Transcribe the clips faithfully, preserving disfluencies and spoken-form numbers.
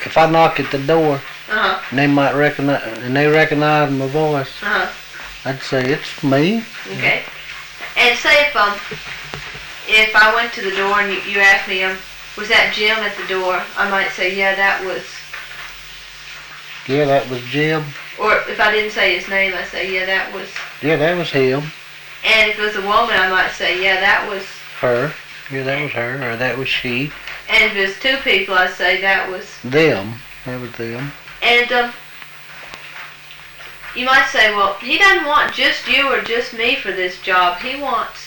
if I knock at the door, uh-huh. and they might recognize, and they recognize my voice, uh-huh. I'd say it's me. Okay. And say if um if I went to the door and you, you asked me um was that Jim at the door, I might say yeah that was. Yeah, that was Jim. Or if I didn't say his name, I'd say yeah that was. Yeah, that was him. And if it was a woman, I might say yeah that was. Her. Yeah, that was her, or that was she. And if it was two people, I'd say that was. Them. That was them. And um. You might say, well, he doesn't want just you or just me for this job. He wants...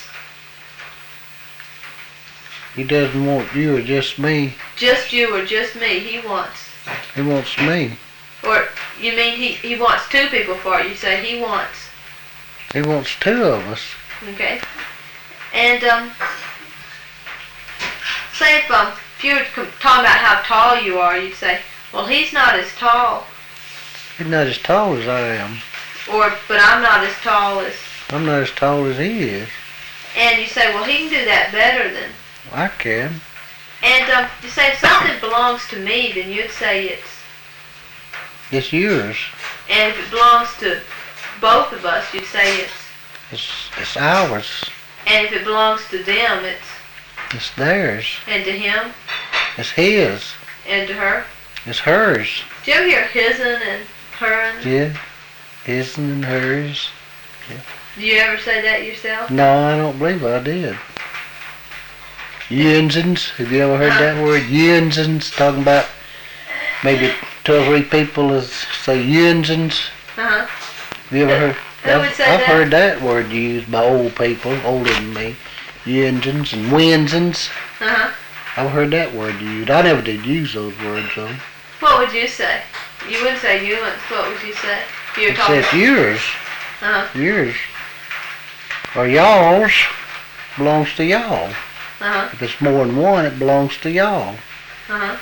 He doesn't want you or just me. Just you or just me. He wants... He wants me. Or, you mean he, he wants two people for it. You say he wants... He wants two of us. Okay. And, um... say if, um, if you were talking about how tall you are, you'd say, well, he's not as tall. He's not as tall as I am. Or, but I'm not as tall as... I'm not as tall as he is. And you say, well, he can do that better than... I can. And um, you say, if something belongs to me, then you'd say it's... It's yours. And if it belongs to both of us, you'd say it's... It's, it's ours. And if it belongs to them, it's... It's theirs. And to him? It's his. And to her? It's hers. Do you ever hear his'n and her'n? Yeah. His and hers. Yeah. Do you ever say that yourself? No, I don't believe I did. Yinsins. Have you ever heard that word? Yinsins. Talking about maybe two or three people is say yinsins. Uh-huh. Have you ever heard? Who I've, would say I've that? heard that word used by old people, older than me. Yinsins and winsins. Uh-huh. I've heard that word used. I never did use those words though. What would you say? You wouldn't say you once. What would you say? If you were It talking... says yours. Uh-huh. Yours. Or y'all's belongs to y'all. Uh-huh. If it's more than one, it belongs to y'all. Uh-huh.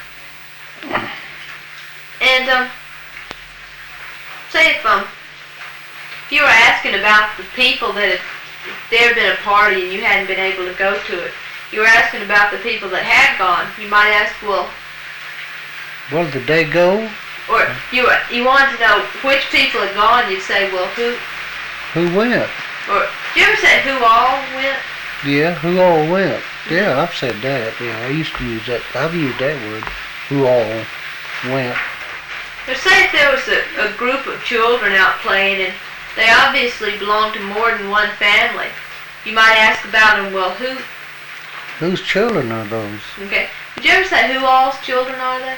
And, um, say if, um, if you were asking about the people that had, if there had been a party and you hadn't been able to go to it, you were asking about the people that had gone, you might ask, well... Well, did they go? Or you were, you wanted to know which people had gone, you'd say, well, who... Who went? Or, do you ever say who all went? Yeah, who all went? Yeah, I've said that. Yeah, I used to use that. I've used that word. Who all went? Or say if there was a, a group of children out playing and they obviously belong to more than one family, you might ask about them, well, who... Whose children are those? Okay. Did you ever say who all's children are they?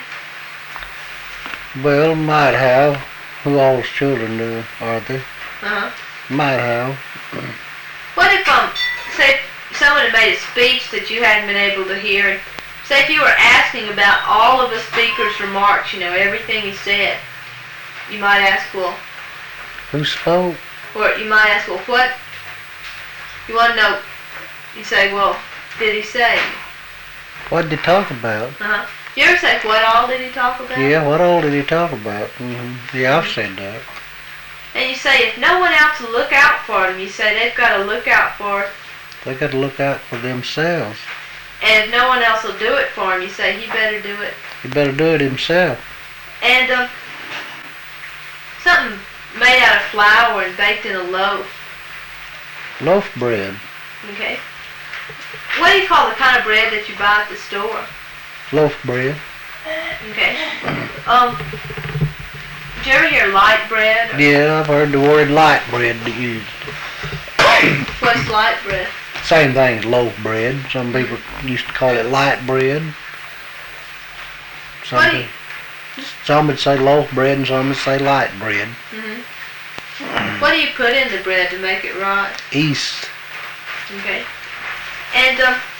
Well, might have. Who all's children do, are they? Uh-huh. Might have. What if, um, say if someone had made a speech that you hadn't been able to hear, and say if you were asking about all of a speaker's remarks, you know, everything he said, you might ask, well... Who spoke? Or you might ask, well, what... You want to know... You say, well, did he say? What did they talk about? Uh-huh. You ever say, what all did he talk about? Yeah, what all did he talk about? Mm-hmm. Yeah, I've said that. And you say, if no one else will look out for them, you say they've got to look out for it. They got to look out for themselves. And if no one else will do it for him, you say he better do it. He better do it himself. And um, something made out of flour and baked in a loaf. Loaf bread. Okay. What do you call the kind of bread that you buy at the store? Loaf bread. Okay. Um, did you ever hear light bread? Or Yeah, I've heard the word light bread used. what's light bread? Same thing as loaf bread. Some people used to call it light bread. Some, What do you- pe- some would say loaf bread and some would say light bread. Mm-hmm. What do you put in the bread to make it right? East. Okay. And um,